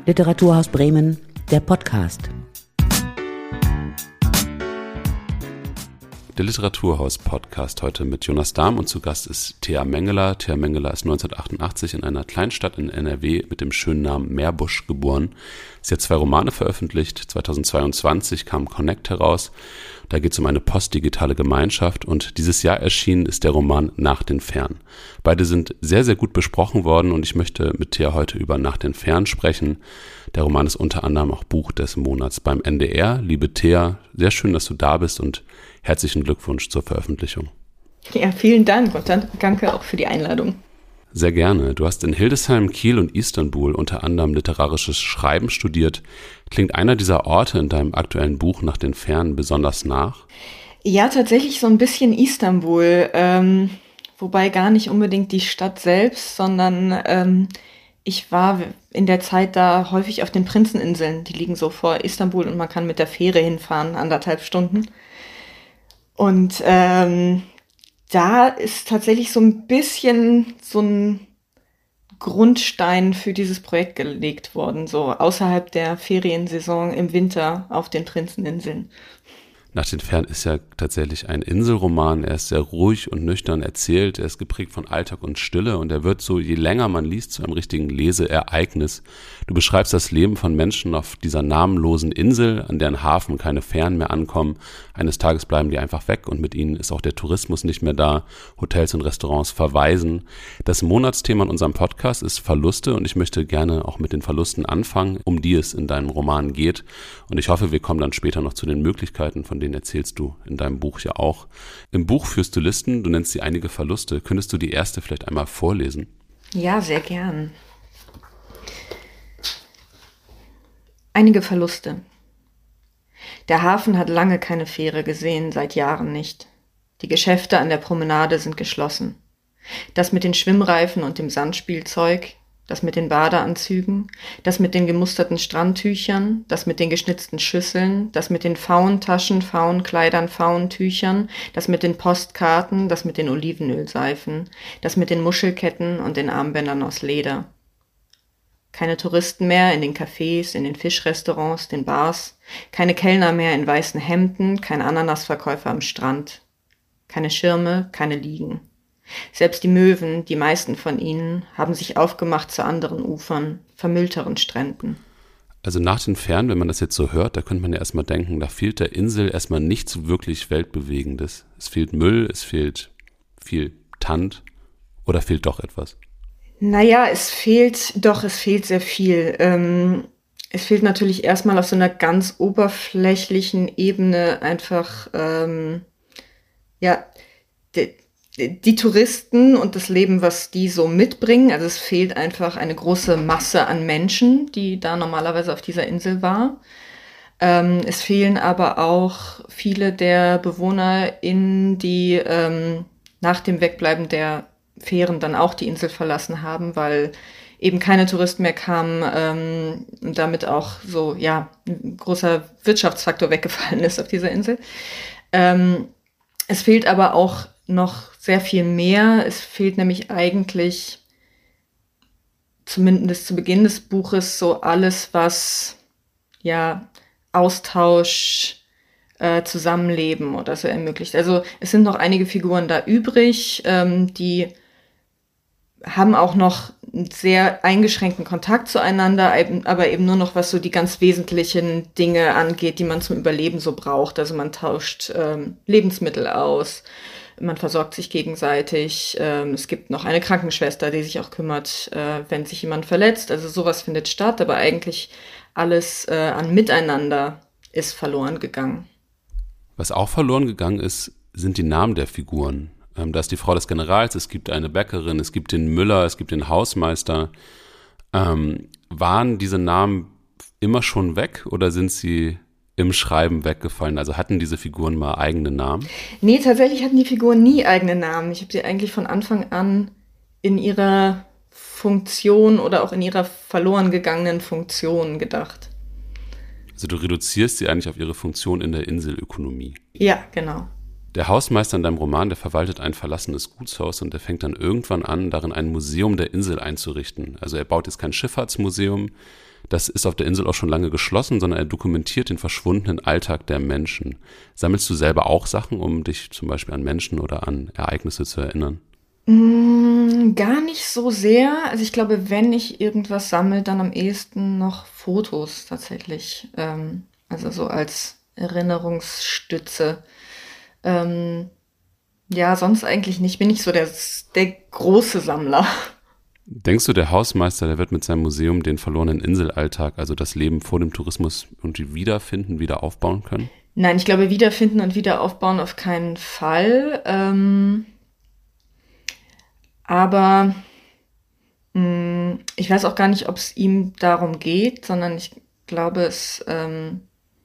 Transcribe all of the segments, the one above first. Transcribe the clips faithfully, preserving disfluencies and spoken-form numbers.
Literaturhaus Bremen, der Podcast. Der Literaturhaus-Podcast heute mit Jonas Dahm und zu Gast ist Thea Mengeler. Thea Mengeler ist neunzehnhundertachtundachtzig in einer Kleinstadt in N R W mit dem schönen Namen Meerbusch geboren. Sie hat zwei Romane veröffentlicht. zweitausendzweiundzwanzig kam Connect heraus. Da geht es um eine postdigitale Gemeinschaft und dieses Jahr erschienen ist der Roman Nach den Fernen. Beide sind sehr, sehr gut besprochen worden und ich möchte mit Thea heute über Nach den Fernen sprechen. Der Roman ist unter anderem auch Buch des Monats beim N D R. Liebe Thea, sehr schön, dass du da bist und herzlichen Glückwunsch zur Veröffentlichung. Ja, vielen Dank und danke auch für die Einladung. Sehr gerne. Du hast in Hildesheim, Kiel und Istanbul unter anderem literarisches Schreiben studiert. Klingt einer dieser Orte in deinem aktuellen Buch Nach den Fernen besonders nach? Ja, tatsächlich so ein bisschen Istanbul, ähm, wobei gar nicht unbedingt die Stadt selbst, sondern ähm, ich war in der Zeit da häufig auf den Prinzeninseln. Die liegen so vor Istanbul und man kann mit der Fähre hinfahren, anderthalb Stunden. Und ähm, da ist tatsächlich so ein bisschen so ein Grundstein für dieses Projekt gelegt worden, so außerhalb der Feriensaison im Winter auf den Prinzeninseln. Nach den Fernen ist ja tatsächlich ein Inselroman. Er ist sehr ruhig und nüchtern erzählt. Er ist geprägt von Alltag und Stille und er wird so, je länger man liest, zu einem richtigen Leseereignis. Du beschreibst das Leben von Menschen auf dieser namenlosen Insel, an deren Hafen keine Fähren mehr ankommen. Eines Tages bleiben die einfach weg und mit ihnen ist auch der Tourismus nicht mehr da. Hotels und Restaurants verweisen. Das Monatsthema in unserem Podcast ist Verluste und ich möchte gerne auch mit den Verlusten anfangen, um die es in deinem Roman geht. Und ich hoffe, wir kommen dann später noch zu den Möglichkeiten, von denen erzählst du in deinem Buch ja auch. Im Buch führst du Listen, du nennst sie einige Verluste. Könntest du die erste vielleicht einmal vorlesen? Ja, sehr gern. Einige Verluste. Der Hafen hat lange keine Fähre gesehen, seit Jahren nicht. Die Geschäfte an der Promenade sind geschlossen. Das mit den Schwimmreifen und dem Sandspielzeug, das mit den Badeanzügen, das mit den gemusterten Strandtüchern, das mit den geschnitzten Schüsseln, das mit den Fauntaschen, Faunkleidern, Fauntüchern, das mit den Postkarten, das mit den Olivenölseifen, das mit den Muschelketten und den Armbändern aus Leder. Keine Touristen mehr in den Cafés, in den Fischrestaurants, den Bars, keine Kellner mehr in weißen Hemden, kein Ananasverkäufer am Strand. Keine Schirme, keine Liegen. Selbst die Möwen, die meisten von ihnen, haben sich aufgemacht zu anderen Ufern, vermüllteren Stränden. Also nach den Fernen, wenn man das jetzt so hört, da könnte man ja erstmal denken, da fehlt der Insel erstmal nichts wirklich Weltbewegendes. Es fehlt Müll, es fehlt viel Tand oder fehlt doch etwas? Naja, es fehlt, doch, es fehlt sehr viel. Ähm, es fehlt natürlich erstmal auf so einer ganz oberflächlichen Ebene einfach, ähm, ja, die, die Touristen und das Leben, was die so mitbringen. Also es fehlt einfach eine große Masse an Menschen, die da normalerweise auf dieser Insel war. Ähm, es fehlen aber auch viele der BewohnerInnen, die ähm, nach dem Wegbleiben der Fähren dann auch die Insel verlassen haben, weil eben keine Touristen mehr kamen ähm, und damit auch so, ja, ein großer Wirtschaftsfaktor weggefallen ist auf dieser Insel. Ähm, es fehlt aber auch noch sehr viel mehr. Es fehlt nämlich eigentlich, zumindest zu Beginn des Buches, so alles, was ja Austausch, äh, Zusammenleben oder so ermöglicht. Also es sind noch einige Figuren da übrig, ähm, die haben auch noch einen sehr eingeschränkten Kontakt zueinander, aber eben nur noch was so die ganz wesentlichen Dinge angeht, die man zum Überleben so braucht. Also man tauscht ähm, Lebensmittel aus. Man versorgt sich gegenseitig. Ähm, es gibt noch eine Krankenschwester, die sich auch kümmert, äh, wenn sich jemand verletzt. Also sowas findet statt, aber eigentlich alles äh, an Miteinander ist verloren gegangen. Was auch verloren gegangen ist, sind die Namen der Figuren. Ähm, da ist die Frau des Generals, es gibt eine Bäckerin, es gibt den Müller, es gibt den Hausmeister. Ähm, waren diese Namen immer schon weg oder sind sie im Schreiben weggefallen? Also hatten diese Figuren mal eigene Namen? Nee, tatsächlich hatten die Figuren nie eigene Namen. Ich habe sie eigentlich von Anfang an in ihrer Funktion oder auch in ihrer verloren gegangenen Funktion gedacht. Also du reduzierst sie eigentlich auf ihre Funktion in der Inselökonomie. Ja, genau. Der Hausmeister in deinem Roman, der verwaltet ein verlassenes Gutshaus und der fängt dann irgendwann an, darin ein Museum der Insel einzurichten. Also er baut jetzt kein Schifffahrtsmuseum, das ist auf der Insel auch schon lange geschlossen, sondern er dokumentiert den verschwundenen Alltag der Menschen. Sammelst du selber auch Sachen, um dich zum Beispiel an Menschen oder an Ereignisse zu erinnern? Mm, gar nicht so sehr. Also ich glaube, wenn ich irgendwas sammle, dann am ehesten noch Fotos tatsächlich. Ähm, also so als Erinnerungsstütze. Ähm, ja, sonst eigentlich nicht. Bin ich so der, der große Sammler. Denkst du, der Hausmeister, der wird mit seinem Museum den verlorenen Inselalltag, also das Leben vor dem Tourismus, irgendwie wiederfinden, wieder aufbauen können? Nein, ich glaube, wiederfinden und wieder aufbauen auf keinen Fall. Ähm, aber mh, ich weiß auch gar nicht, ob es ihm darum geht, sondern ich glaube, es ähm,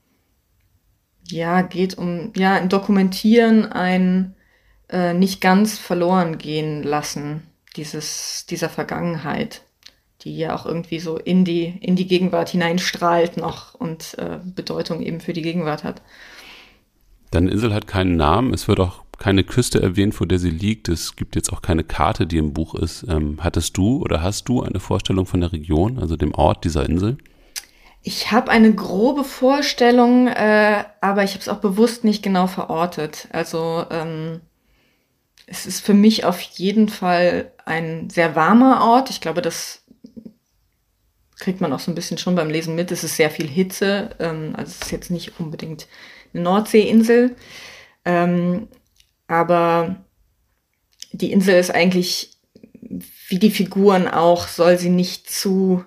ja, geht um ja, ein Dokumentieren, ein äh, nicht ganz verloren gehen lassen dieses, dieser Vergangenheit, die ja auch irgendwie so in die, in die Gegenwart hineinstrahlt noch und äh, Bedeutung eben für die Gegenwart hat. Deine Insel hat keinen Namen, es wird auch keine Küste erwähnt, vor der sie liegt. Es gibt jetzt auch keine Karte, die im Buch ist. Ähm, hattest du oder hast du eine Vorstellung von der Region, also dem Ort dieser Insel? Ich habe eine grobe Vorstellung, äh, aber ich habe es auch bewusst nicht genau verortet. Also ähm, es ist für mich auf jeden Fall ein sehr warmer Ort. Ich glaube, das kriegt man auch so ein bisschen schon beim Lesen mit. Es ist sehr viel Hitze. Ähm, also es ist jetzt nicht unbedingt eine Nordseeinsel. Ähm, aber die Insel ist eigentlich, wie die Figuren auch, soll sie nicht zu,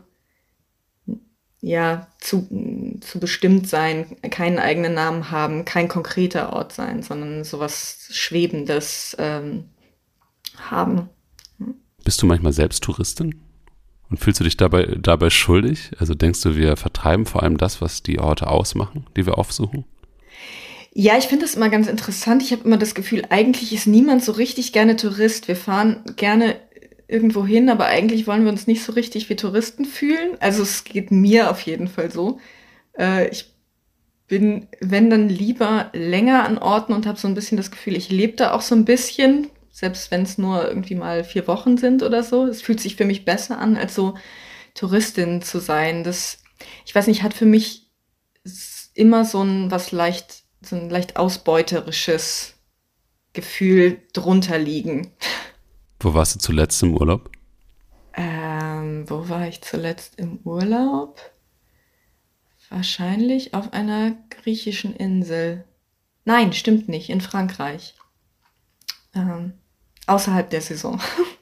ja, zu, zu bestimmt sein, keinen eigenen Namen haben, kein konkreter Ort sein, sondern sowas Schwebendes ähm, haben. Bist du manchmal selbst Touristin? Und fühlst du dich dabei, dabei schuldig? Also denkst du, wir vertreiben vor allem das, was die Orte ausmachen, die wir aufsuchen? Ja, ich finde das immer ganz interessant. Ich habe immer das Gefühl, eigentlich ist niemand so richtig gerne Tourist. Wir fahren gerne irgendwo hin, aber eigentlich wollen wir uns nicht so richtig wie Touristen fühlen. Also es geht mir auf jeden Fall so. Äh, ich bin, wenn dann lieber länger an Orten und habe so ein bisschen das Gefühl, ich lebe da auch so ein bisschen, selbst wenn es nur irgendwie mal vier Wochen sind oder so. Es fühlt sich für mich besser an, als so Touristin zu sein. Das, ich weiß nicht, hat für mich immer so ein was leicht, so ein leicht ausbeuterisches Gefühl drunter liegen. Wo warst du zuletzt im Urlaub? Ähm, wo war ich zuletzt im Urlaub? Wahrscheinlich auf einer griechischen Insel. Nein, stimmt nicht, in Frankreich. Ähm, außerhalb der Saison.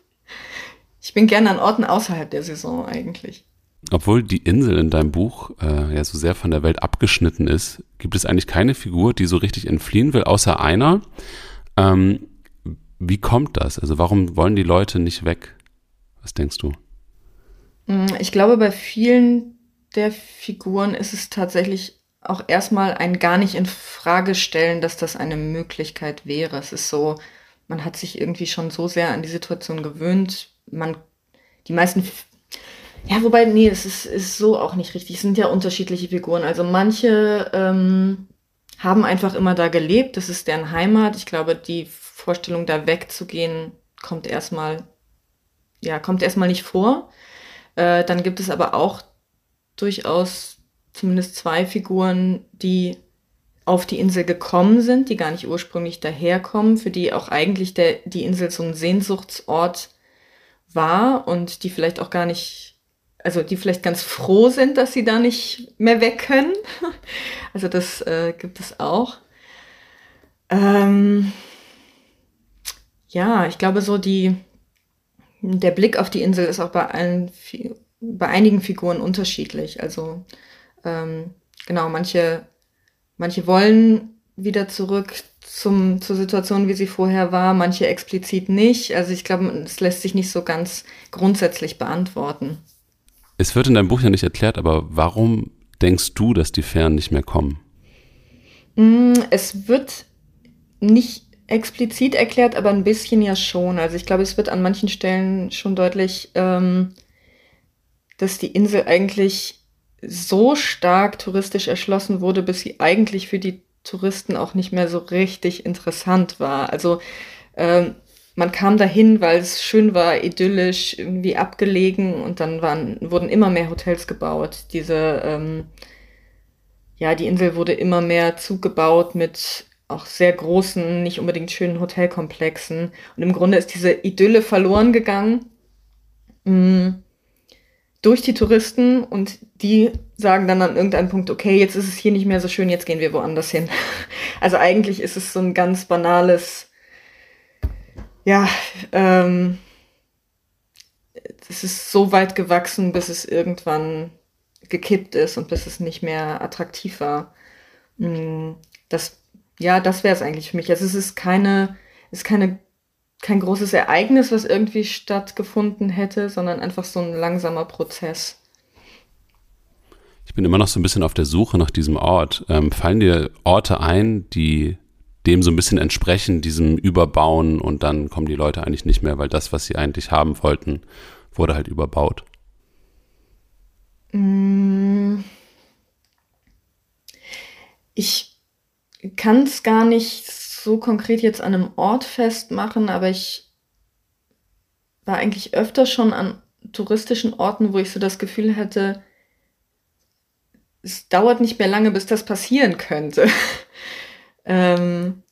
Ich bin gerne an Orten außerhalb der Saison eigentlich. Obwohl die Insel in deinem Buch äh, ja so sehr von der Welt abgeschnitten ist, gibt es eigentlich keine Figur, die so richtig entfliehen will, außer einer. Ähm, wie kommt das? Also warum wollen die Leute nicht weg? Was denkst du? Ich glaube, bei vielen der Figuren ist es tatsächlich auch erstmal ein gar nicht in Frage stellen, dass das eine Möglichkeit wäre. Es ist so, man hat sich irgendwie schon so sehr an die Situation gewöhnt. Man, die meisten, ja, wobei, nee, es ist, ist so auch nicht richtig. Es sind ja unterschiedliche Figuren. Also manche ähm, haben einfach immer da gelebt. Das ist deren Heimat. Ich glaube, die Vorstellung, da wegzugehen, kommt erstmal, ja, kommt erstmal nicht vor. Äh, dann gibt es aber auch durchaus zumindest zwei Figuren, die auf die Insel gekommen sind, die gar nicht ursprünglich daherkommen, für die auch eigentlich der, die Insel so ein Sehnsuchtsort war und die vielleicht auch gar nicht, also die vielleicht ganz froh sind, dass sie da nicht mehr weg können. Also das äh, gibt es auch. Ähm, ja, ich glaube so die, der Blick auf die Insel ist auch bei allen, bei einigen Figuren unterschiedlich. Also ähm, genau, manche, manche wollen wieder zurück zum, zur Situation, wie sie vorher war, manche explizit nicht. Also ich glaube, es lässt sich nicht so ganz grundsätzlich beantworten. Es wird in deinem Buch ja nicht erklärt, aber warum denkst du, dass die Fähren nicht mehr kommen? Es wird nicht explizit erklärt, aber ein bisschen ja schon. Also ich glaube, es wird an manchen Stellen schon deutlich, ähm, dass die Insel eigentlich so stark touristisch erschlossen wurde, bis sie eigentlich für die Touristen auch nicht mehr so richtig interessant war. Also ähm, man kam dahin, weil es schön war, idyllisch, irgendwie abgelegen und dann waren, wurden immer mehr Hotels gebaut. Diese, ähm, ja, die Insel wurde immer mehr zugebaut mit auch sehr großen, nicht unbedingt schönen Hotelkomplexen. Und im Grunde ist diese Idylle verloren gegangen mh, durch die Touristen und die sagen dann an irgendeinem Punkt, okay, jetzt ist es hier nicht mehr so schön, jetzt gehen wir woanders hin. Also eigentlich ist es so ein ganz banales, ja, ähm, es ist so weit gewachsen, bis es irgendwann gekippt ist und bis es nicht mehr attraktiv war. Mm, Das, ja, das wäre es eigentlich für mich. Also es ist keine, es ist keine, kein großes Ereignis, was irgendwie stattgefunden hätte, sondern einfach so ein langsamer Prozess. Ich bin immer noch so ein bisschen auf der Suche nach diesem Ort. Ähm, fallen dir Orte ein, die dem so ein bisschen entsprechen, diesem Überbauen und dann kommen die Leute eigentlich nicht mehr, weil das, was sie eigentlich haben wollten, wurde halt überbaut? Mm, Ich kann es gar nicht so konkret jetzt an einem Ort festmachen, aber ich war eigentlich öfter schon an touristischen Orten, wo ich so das Gefühl hätte, es dauert nicht mehr lange, bis das passieren könnte. ähm,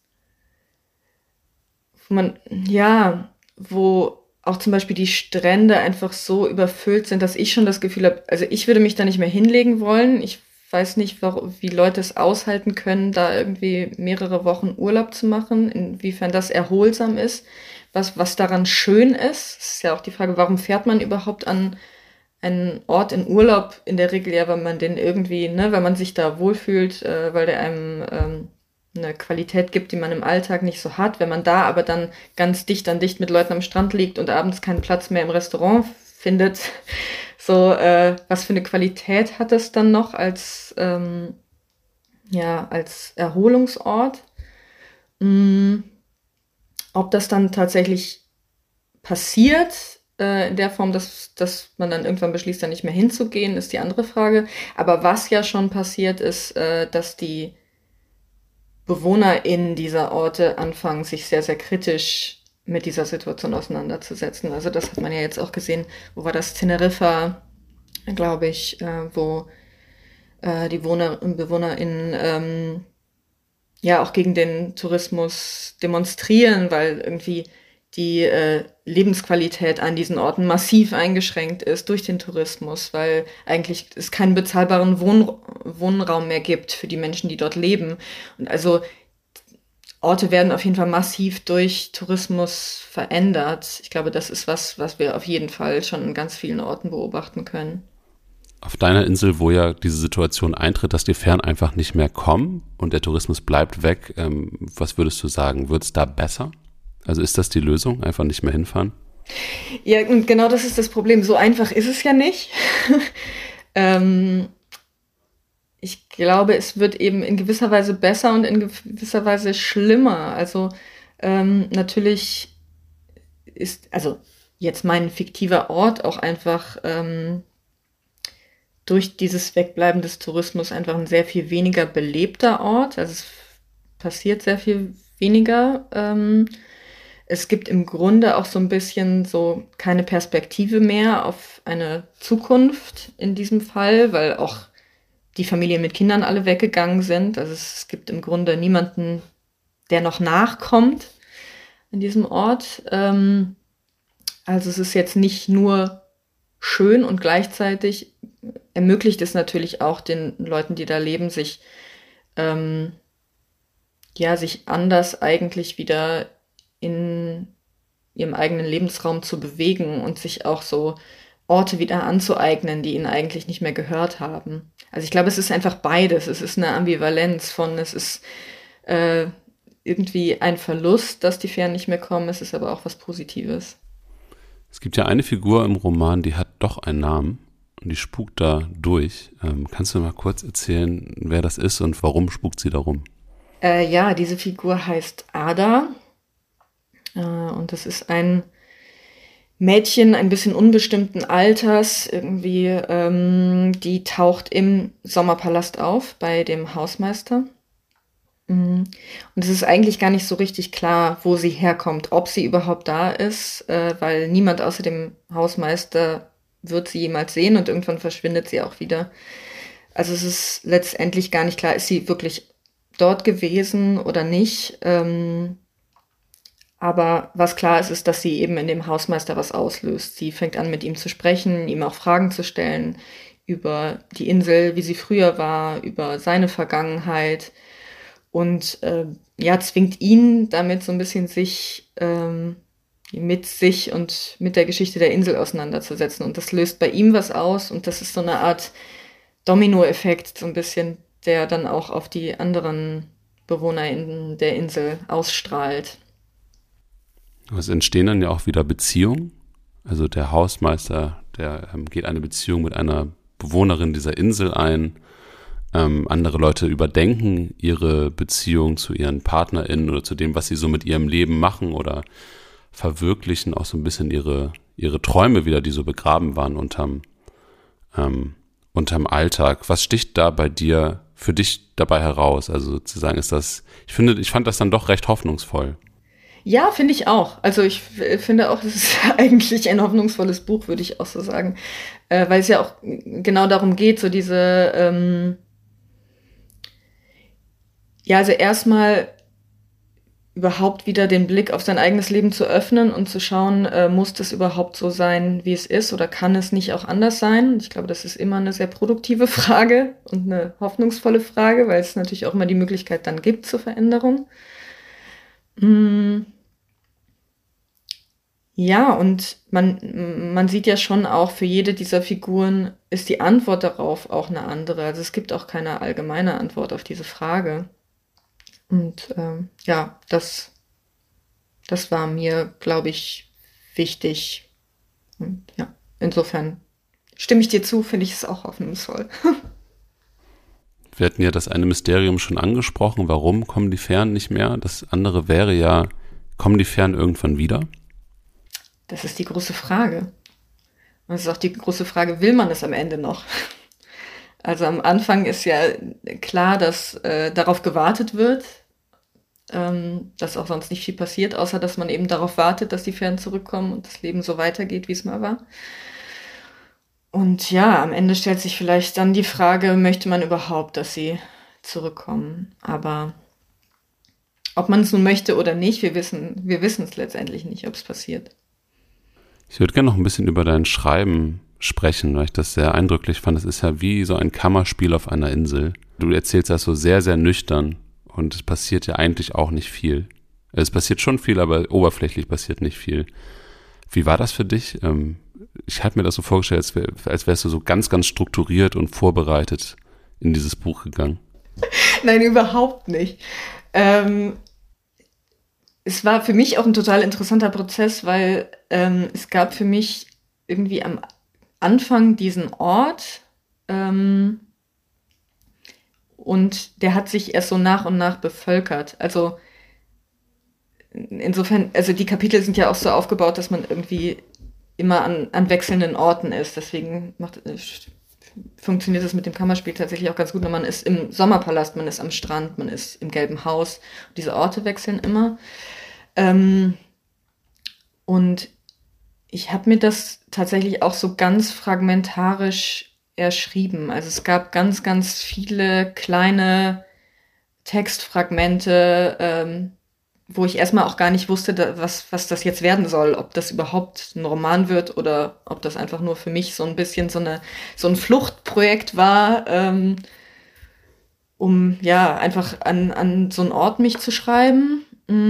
wo man, ja, wo auch zum Beispiel die Strände einfach so überfüllt sind, dass ich schon das Gefühl habe, also ich würde mich da nicht mehr hinlegen wollen. Ich weiß nicht, warum, wie Leute es aushalten können, da irgendwie mehrere Wochen Urlaub zu machen, inwiefern das erholsam ist, was, was daran schön ist. Es ist ja auch die Frage, warum fährt man überhaupt an einen Ort in Urlaub? In der Regel ja, weil man den irgendwie, ne, weil man sich da wohlfühlt, äh, weil der einem ähm, eine Qualität gibt, die man im Alltag nicht so hat. Wenn man da aber dann ganz dicht an dicht mit Leuten am Strand liegt und abends keinen Platz mehr im Restaurant findet, so, äh, was für eine Qualität hat das dann noch als, ähm, ja, als Erholungsort? Mm, Ob das dann tatsächlich passiert, äh, in der Form, dass, dass man dann irgendwann beschließt, da nicht mehr hinzugehen, ist die andere Frage. Aber was ja schon passiert ist, äh, dass die BewohnerInnen dieser Orte anfangen, sich sehr, sehr kritisch mit dieser Situation auseinanderzusetzen. Also das hat man ja jetzt auch gesehen, wo war das? Teneriffa, glaube ich, äh, wo äh, die Wohner BewohnerInnen ähm, ja auch gegen den Tourismus demonstrieren, weil irgendwie die äh, Lebensqualität an diesen Orten massiv eingeschränkt ist durch den Tourismus, weil eigentlich es keinen bezahlbaren Wohn Wohnraum mehr gibt für die Menschen, die dort leben. Und also Orte werden auf jeden Fall massiv durch Tourismus verändert. Ich glaube, das ist was, was wir auf jeden Fall schon in ganz vielen Orten beobachten können. Auf deiner Insel, wo ja diese Situation eintritt, dass die Fähren einfach nicht mehr kommen und der Tourismus bleibt weg, ähm, was würdest du sagen? Wird es da besser? Also ist das die Lösung? Einfach nicht mehr hinfahren? Ja, und genau das ist das Problem. So einfach ist es ja nicht. ähm, ich glaube, es wird eben in gewisser Weise besser und in gewisser Weise schlimmer. Also ähm, natürlich ist, also jetzt mein fiktiver Ort auch einfach ähm, durch dieses Wegbleiben des Tourismus einfach ein sehr viel weniger belebter Ort. Also es passiert sehr viel weniger. Ähm, es gibt im Grunde auch so ein bisschen so keine Perspektive mehr auf eine Zukunft in diesem Fall, weil auch die Familien mit Kindern alle weggegangen sind. Also es gibt im Grunde niemanden, der noch nachkommt in diesem Ort. Ähm, also es ist jetzt nicht nur schön und gleichzeitig ermöglicht es natürlich auch den Leuten, die da leben, sich ähm, ja sich anders eigentlich wieder in ihrem eigenen Lebensraum zu bewegen und sich auch so Orte wieder anzueignen, die ihnen eigentlich nicht mehr gehört haben. Also ich glaube, es ist einfach beides. Es ist eine Ambivalenz von, es ist äh, irgendwie ein Verlust, dass die Fähren nicht mehr kommen, es ist aber auch was Positives. Es gibt ja eine Figur im Roman, die hat doch einen Namen und die spukt da durch. Ähm, kannst du mal kurz erzählen, wer das ist und warum spukt sie da rum? Äh, ja, diese Figur heißt Ada äh, und das ist ein Mädchen ein bisschen unbestimmten Alters, irgendwie, ähm, die taucht im Sommerpalast auf bei dem Hausmeister. Und es ist eigentlich gar nicht so richtig klar, wo sie herkommt, ob sie überhaupt da ist, äh, weil niemand außer dem Hausmeister wird sie jemals sehen und irgendwann verschwindet sie auch wieder. Also es ist letztendlich gar nicht klar, ist sie wirklich dort gewesen oder nicht. Ähm, aber was klar ist, ist, dass sie eben in dem Hausmeister was auslöst. Sie fängt an, mit ihm zu sprechen, ihm auch Fragen zu stellen über die Insel, wie sie früher war, über seine Vergangenheit. Und äh, ja, zwingt ihn damit so ein bisschen sich ähm, mit sich und mit der Geschichte der Insel auseinanderzusetzen. Und das löst bei ihm was aus. Und das ist so eine Art Dominoeffekt, so ein bisschen, der dann auch auf die anderen Bewohner in der Insel ausstrahlt. Es entstehen dann ja auch wieder Beziehungen. Also der Hausmeister, der ähm, geht eine Beziehung mit einer Bewohnerin dieser Insel ein. Ähm, andere Leute überdenken ihre Beziehung zu ihren PartnerInnen oder zu dem, was sie so mit ihrem Leben machen oder verwirklichen auch so ein bisschen ihre, ihre Träume wieder, die so begraben waren unterm, ähm, unterm Alltag. Was sticht da bei dir für dich dabei heraus? Also sozusagen ist das, ich finde, ich fand das dann doch recht hoffnungsvoll. Ja, finde ich auch. Also ich f- finde auch, es ist eigentlich ein hoffnungsvolles Buch, würde ich auch so sagen. Äh, weil es ja auch genau darum geht, so diese ähm, ja, also erstmal überhaupt wieder den Blick auf sein eigenes Leben zu öffnen und zu schauen, äh, muss das überhaupt so sein, wie es ist, oder kann es nicht auch anders sein? Ich glaube, das ist immer eine sehr produktive Frage und eine hoffnungsvolle Frage, weil es natürlich auch immer die Möglichkeit dann gibt zur Veränderung. Mm. Ja, und man, man sieht ja schon auch, für jede dieser Figuren ist die Antwort darauf auch eine andere. Also es gibt auch keine allgemeine Antwort auf diese Frage. Und ähm, ja, das, das war mir, glaube ich, wichtig. Und ja, insofern stimme ich dir zu, finde ich es auch hoffnungsvoll. Wir hatten ja das eine Mysterium schon angesprochen. Warum kommen die Fähren nicht mehr? Das andere wäre ja, kommen die Fähren irgendwann wieder? Das ist die große Frage. Und es ist auch die große Frage, will man es am Ende noch? Also am Anfang ist ja klar, dass äh, darauf gewartet wird, ähm, dass auch sonst nicht viel passiert, außer dass man eben darauf wartet, dass die Fähren zurückkommen und das Leben so weitergeht, wie es mal war. Und ja, am Ende stellt sich vielleicht dann die Frage, möchte man überhaupt, dass sie zurückkommen? Aber ob man es nun möchte oder nicht, wir wissen, wir wissen es letztendlich nicht, ob es passiert. Ich würde gerne noch ein bisschen über dein Schreiben sprechen, weil ich das sehr eindrücklich fand. Es ist ja wie so ein Kammerspiel auf einer Insel. Du erzählst das so sehr, sehr nüchtern und es passiert ja eigentlich auch nicht viel. Es passiert schon viel, aber oberflächlich passiert nicht viel. Wie war das für dich? Ich habe mir das so vorgestellt, als, wär, als wärst du so ganz, ganz strukturiert und vorbereitet in dieses Buch gegangen. Nein, überhaupt nicht. Ähm, es war für mich auch ein total interessanter Prozess, weil ähm, es gab für mich irgendwie am Anfang diesen Ort ähm, und der hat sich erst so nach und nach bevölkert. Also insofern, also die Kapitel sind ja auch so aufgebaut, dass man irgendwie immer an, an wechselnden Orten ist. Deswegen macht, funktioniert das mit dem Kammerspiel tatsächlich auch ganz gut. Man ist im Sommerpalast, man ist am Strand, man ist im Gelben Haus. Diese Orte wechseln immer. Ähm, und ich habe mir das tatsächlich auch so ganz fragmentarisch erschrieben. Also es gab ganz, ganz viele kleine Textfragmente, ähm, wo ich erstmal auch gar nicht wusste, da, was, was das jetzt werden soll, ob das überhaupt ein Roman wird oder ob das einfach nur für mich so ein bisschen so eine so ein Fluchtprojekt war, ähm, um ja einfach an, an so einen Ort mich zu schreiben.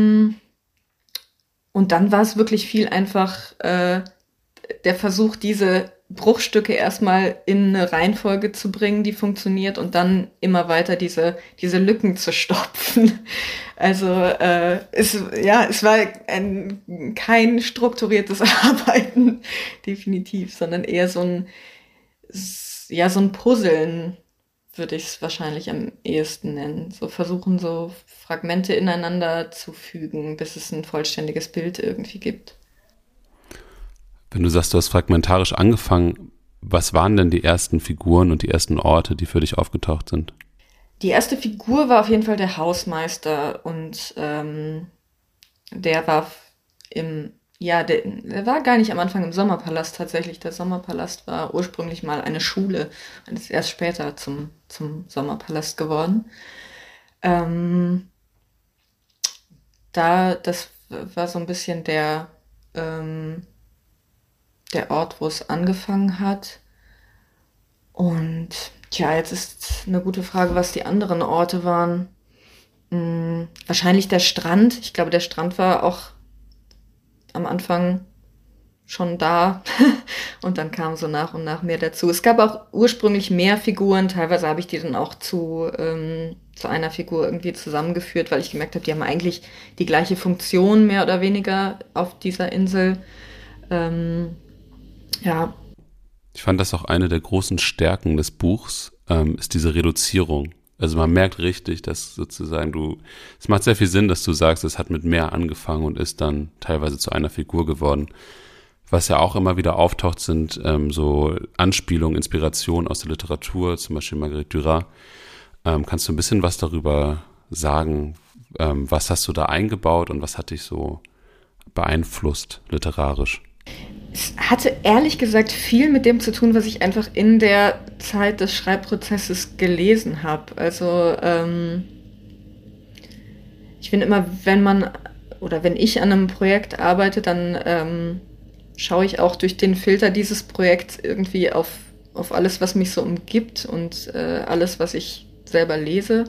Und dann war es wirklich viel einfach äh, der Versuch, diese Bruchstücke erstmal in eine Reihenfolge zu bringen, die funktioniert, und dann immer weiter diese diese Lücken zu stopfen. Also äh, es ja es war ein, kein strukturiertes Arbeiten definitiv, sondern eher so ein ja so ein Puzzeln, würde ich es wahrscheinlich am ehesten nennen. So versuchen, so Fragmente ineinander zu fügen, bis es ein vollständiges Bild irgendwie gibt. Wenn du sagst, du hast fragmentarisch angefangen, was waren denn die ersten Figuren und die ersten Orte, die für dich aufgetaucht sind? Die erste Figur war auf jeden Fall der Hausmeister und ähm, der war im, ja, der, der war gar nicht am Anfang im Sommerpalast tatsächlich. Der Sommerpalast war ursprünglich mal eine Schule und ist erst später zum, zum Sommerpalast geworden. Ähm, da, das war so ein bisschen der, ähm, der Ort, wo es angefangen hat. Und tja, jetzt ist eine gute Frage, was die anderen Orte waren. Hm, wahrscheinlich der Strand. Ich glaube, der Strand war auch am Anfang schon da. Und dann kam so nach und nach mehr dazu. Es gab auch ursprünglich mehr Figuren. Teilweise habe ich die dann auch zu, ähm, zu einer Figur irgendwie zusammengeführt, weil ich gemerkt habe, die haben eigentlich die gleiche Funktion, mehr oder weniger, auf dieser Insel. Ähm, ja, Ich fand das auch eine der großen Stärken des Buchs, ähm, ist diese Reduzierung. Also man merkt richtig, dass sozusagen du, es macht sehr viel Sinn, dass du sagst, es hat mit mehr angefangen und ist dann teilweise zu einer Figur geworden. Was ja auch immer wieder auftaucht, sind ähm, so Anspielungen, Inspirationen aus der Literatur, zum Beispiel Marguerite Duras. Ähm, kannst du ein bisschen was darüber sagen? Ähm, was hast du da eingebaut und was hat dich so beeinflusst literarisch? es hatte ehrlich gesagt viel mit dem zu tun, was ich einfach in der Zeit des Schreibprozesses gelesen habe. Also ähm, ich finde immer, wenn man oder wenn ich an einem Projekt arbeite, dann ähm, schaue ich auch durch den Filter dieses Projekts irgendwie auf, auf alles, was mich so umgibt und äh, alles, was ich selber lese.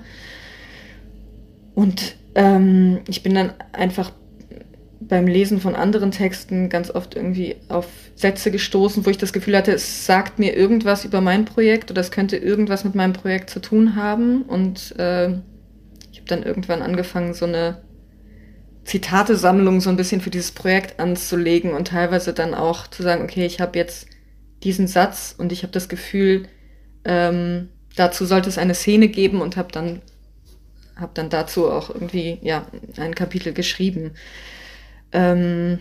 Und ähm, ich bin dann einfach beim Lesen von anderen Texten ganz oft irgendwie auf Sätze gestoßen, wo ich das Gefühl hatte, es sagt mir irgendwas über mein Projekt oder es könnte irgendwas mit meinem Projekt zu tun haben. Und äh, ich habe dann irgendwann angefangen, so eine Zitatesammlung so ein bisschen für dieses Projekt anzulegen und teilweise dann auch zu sagen, okay, ich habe jetzt diesen Satz und ich habe das Gefühl, ähm, dazu sollte es eine Szene geben und habe dann, hab dann dazu auch irgendwie ja, ein Kapitel geschrieben. Ähm,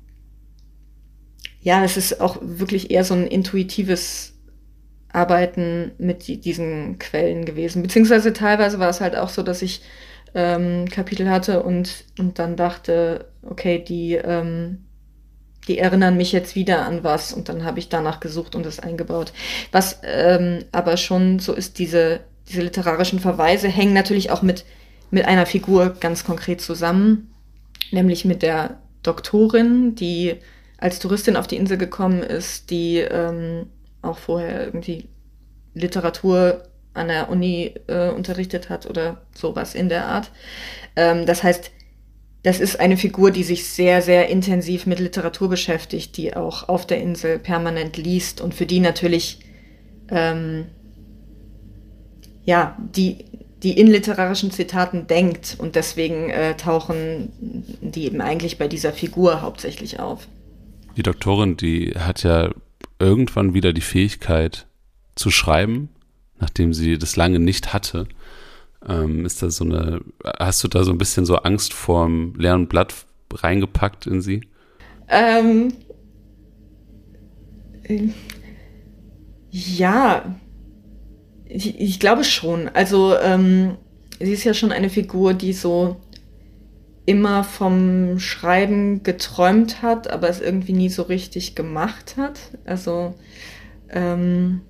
ja, es ist auch wirklich eher so ein intuitives Arbeiten mit die, diesen Quellen gewesen. Beziehungsweise teilweise war es halt auch so, dass ich ähm, Kapitel hatte und, und dann dachte, okay, die, ähm, die erinnern mich jetzt wieder an was und dann habe ich danach gesucht und das eingebaut. Was ähm, aber schon so ist, diese, diese literarischen Verweise hängen natürlich auch mit, mit einer Figur ganz konkret zusammen. Nämlich mit der Doktorin, die als Touristin auf die Insel gekommen ist, die ähm, auch vorher irgendwie Literatur an der Uni äh, unterrichtet hat oder sowas in der Art. Ähm, das heißt, das ist eine Figur, die sich sehr, sehr intensiv mit Literatur beschäftigt, die auch auf der Insel permanent liest und für die natürlich, ähm, ja, die die in literarischen Zitaten denkt und deswegen äh, tauchen die eben eigentlich bei dieser Figur hauptsächlich auf. Die Doktorin, die hat ja irgendwann wieder die Fähigkeit zu schreiben, nachdem sie das lange nicht hatte. Ähm, ist da so eine, hast du da so ein bisschen so Angst vorm leeren Blatt reingepackt in sie? Ähm, äh, ja, Ich, ich glaube schon. Also ähm, sie ist ja schon eine Figur, die so immer vom Schreiben geträumt hat, aber es irgendwie nie so richtig gemacht hat. Also ähm,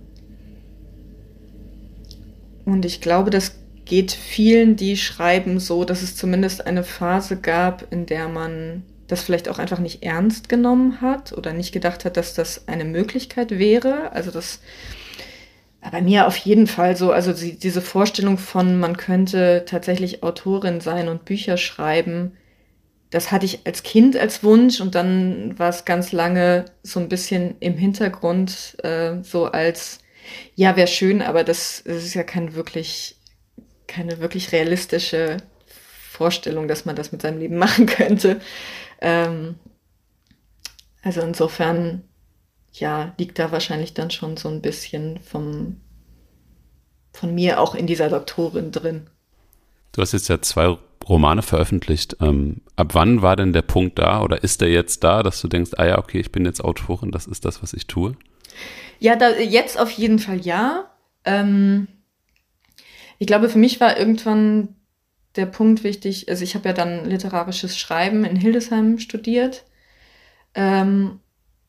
und ich glaube, das geht vielen, die schreiben, so, dass es zumindest eine Phase gab, in der man das vielleicht auch einfach nicht ernst genommen hat oder nicht gedacht hat, dass das eine Möglichkeit wäre. Also das bei mir auf jeden Fall so, also die, diese Vorstellung von, man könnte tatsächlich Autorin sein und Bücher schreiben, das hatte ich als Kind als Wunsch und dann war es ganz lange so ein bisschen im Hintergrund, äh, so als, ja, wäre schön, aber das, das ist ja kein wirklich, keine wirklich realistische Vorstellung, dass man das mit seinem Leben machen könnte. Ähm, also insofern ja, liegt da wahrscheinlich dann schon so ein bisschen vom, von mir auch in dieser Doktorin drin. Du hast jetzt ja zwei Romane veröffentlicht. Ähm, ab wann war denn der Punkt da oder ist der jetzt da, dass du denkst, ah ja, okay, ich bin jetzt Autorin, das ist das, was ich tue? Ja, da, jetzt auf jeden Fall ja. Ähm, Ich glaube, für mich war irgendwann der Punkt wichtig, also ich habe ja dann literarisches Schreiben in Hildesheim studiert. Ähm,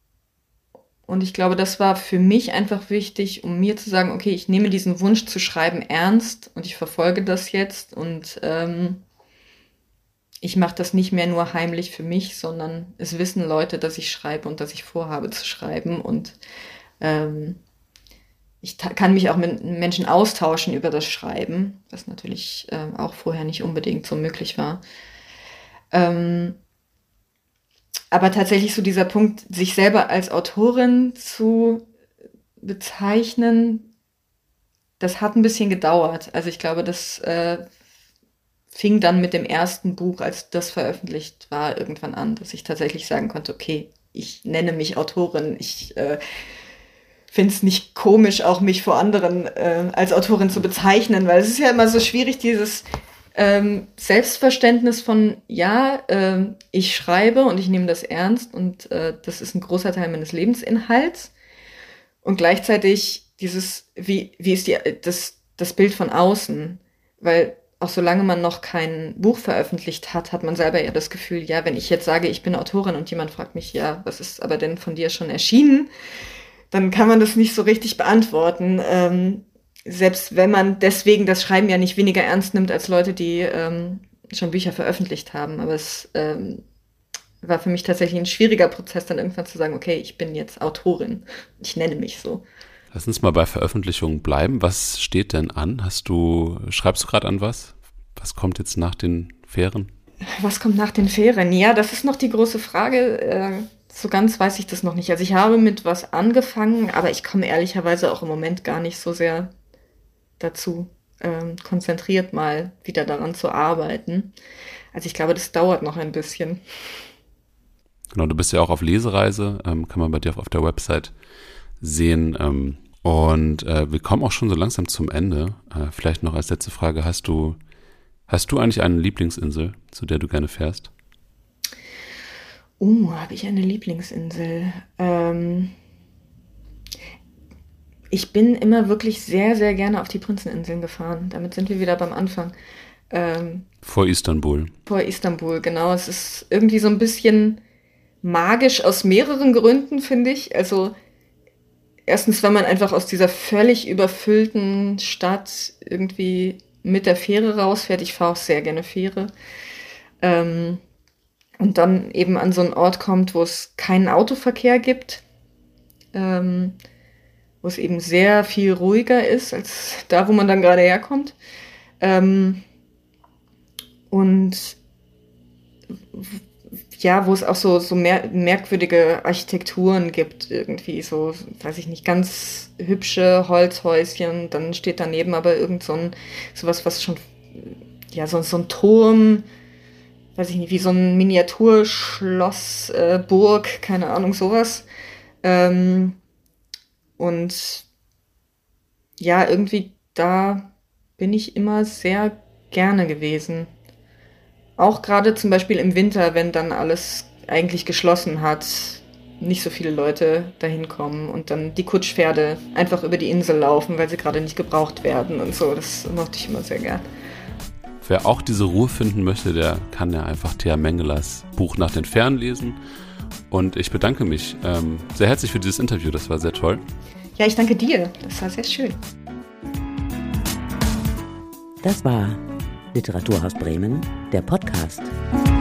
und ich glaube, das war für mich einfach wichtig, um mir zu sagen, okay, ich nehme diesen Wunsch zu schreiben ernst und ich verfolge das jetzt und ähm, ich mache das nicht mehr nur heimlich für mich, sondern es wissen Leute, dass ich schreibe und dass ich vorhabe zu schreiben und ähm, ich ta- kann mich auch mit Menschen austauschen über das Schreiben, was natürlich äh, auch vorher nicht unbedingt so möglich war. Ähm, aber tatsächlich so dieser Punkt, sich selber als Autorin zu bezeichnen, das hat ein bisschen gedauert. Also ich glaube, das äh, fing dann mit dem ersten Buch, als das veröffentlicht war, irgendwann an, dass ich tatsächlich sagen konnte, okay, ich nenne mich Autorin, ich äh, finde es nicht komisch, auch mich vor anderen äh, als Autorin zu bezeichnen, weil es ist ja immer so schwierig, dieses ähm, Selbstverständnis von, ja, äh, ich schreibe und ich nehme das ernst und äh, das ist ein großer Teil meines Lebensinhalts und gleichzeitig dieses, wie, wie ist die, das, das Bild von außen, weil auch solange man noch kein Buch veröffentlicht hat, hat man selber ja das Gefühl, ja, wenn ich jetzt sage, ich bin Autorin und jemand fragt mich, ja, was ist aber denn von dir schon erschienen, dann kann man das nicht so richtig beantworten. Ähm, selbst wenn man deswegen das Schreiben ja nicht weniger ernst nimmt als Leute, die ähm, schon Bücher veröffentlicht haben. Aber es ähm, war für mich tatsächlich ein schwieriger Prozess, dann irgendwann zu sagen, okay, ich bin jetzt Autorin. Ich nenne mich so. Lass uns mal bei Veröffentlichungen bleiben. Was steht denn an? Hast du, schreibst du gerade an was? Was kommt jetzt nach den Ferien? Was kommt nach den Ferien? Ja, das ist noch die große Frage. Äh, so ganz weiß ich das noch nicht. Also ich habe mit was angefangen, aber ich komme ehrlicherweise auch im Moment gar nicht so sehr dazu, ähm, konzentriert mal wieder daran zu arbeiten. Also ich glaube, das dauert noch ein bisschen. Genau, du bist ja auch auf Lesereise, ähm, kann man bei dir auf, auf der Website sehen. Ähm, und äh, wir kommen auch schon so langsam zum Ende. Äh, vielleicht noch als letzte Frage, hast du, hast du eigentlich eine Lieblingsinsel, zu der du gerne fährst? Uh, habe ich eine Lieblingsinsel? Ähm, ich bin immer wirklich sehr, sehr gerne auf die Prinzeninseln gefahren. Damit sind wir wieder beim Anfang. Ähm, Vor Istanbul. vor Istanbul, genau. Es ist irgendwie so ein bisschen magisch aus mehreren Gründen, finde ich. Also erstens, weil man einfach aus dieser völlig überfüllten Stadt irgendwie mit der Fähre rausfährt. Ich fahre auch sehr gerne Fähre. Ähm, und dann eben an so einen Ort kommt, wo es keinen Autoverkehr gibt, ähm, wo es eben sehr viel ruhiger ist als da, wo man dann gerade herkommt. Ähm, und w- ja, wo es auch so, so mer merkwürdige Architekturen gibt, irgendwie so, weiß ich nicht, ganz hübsche Holzhäuschen, dann steht daneben aber irgend so ein, sowas, was schon, ja, so, so ein Turm, weiß ich nicht, wie so ein Miniaturschloss, äh, Burg, keine Ahnung, sowas. Ähm, und ja, irgendwie da bin ich immer sehr gerne gewesen. Auch gerade zum Beispiel im Winter, wenn dann alles eigentlich geschlossen hat, nicht so viele Leute dahin kommen und dann die Kutschpferde einfach über die Insel laufen, weil sie gerade nicht gebraucht werden und so. Das mochte ich immer sehr gern. Wer auch diese Ruhe finden möchte, der kann ja einfach Thea Mengelers Buch Nach den Fernen lesen. Und ich bedanke mich ähm, sehr herzlich für dieses Interview, das war sehr toll. Ja, ich danke dir. Das war sehr schön. Das war Literaturhaus Bremen, der Podcast.